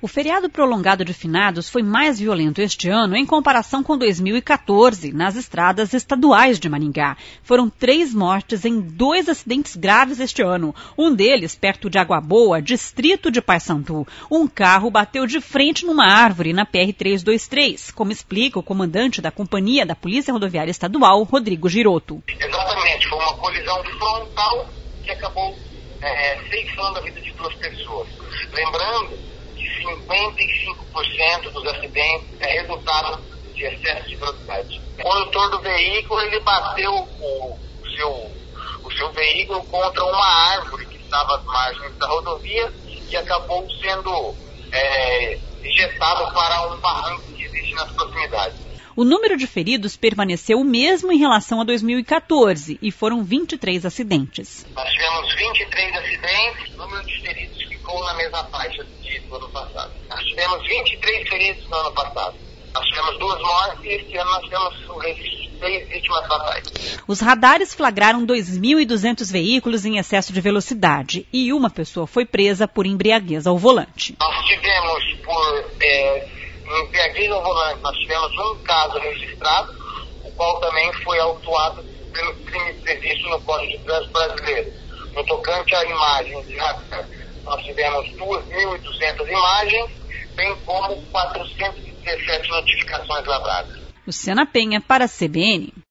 O feriado prolongado de finados foi mais violento este ano em comparação com 2014, nas estradas estaduais de Maringá. Foram 3 mortes em 2 acidentes graves este ano. Um deles perto de Água Boa, distrito de Paissandu. Um carro bateu de frente numa árvore na PR-323, como explica o comandante da Companhia da Polícia Rodoviária Estadual, Rodrigo Giroto. Exatamente, foi uma colisão frontal que acabou ceifando a vida de 2 pessoas. Lembrando que 55% dos acidentes é resultado de excesso de velocidade. O condutor do veículo, ele bateu o seu veículo contra uma árvore que estava às margens da rodovia e acabou sendo injetado para um barranco que existe nas proximidades. O número de feridos permaneceu o mesmo em relação a 2014 e foram 23 acidentes. Nós tivemos 23 acidentes, o número de feridos ficou na mesma faixa do ano passado. Nós tivemos 23 feridos no ano passado. Nós tivemos 2 mortes e este ano nós tivemos 6 vítimas fatais. Os radares flagraram 2.200 veículos em excesso de velocidade e uma pessoa foi presa por embriaguez ao volante. Nós tivemos embriaguez ao volante, nós tivemos um caso registrado, o qual também foi autuado pelo crime previsto no Código de Trânsito Brasileiro. No tocante à imagem de radar, nós tivemos 2.200 imagens, bem como 417 notificações lavradas. Luciana Penha para a CBN.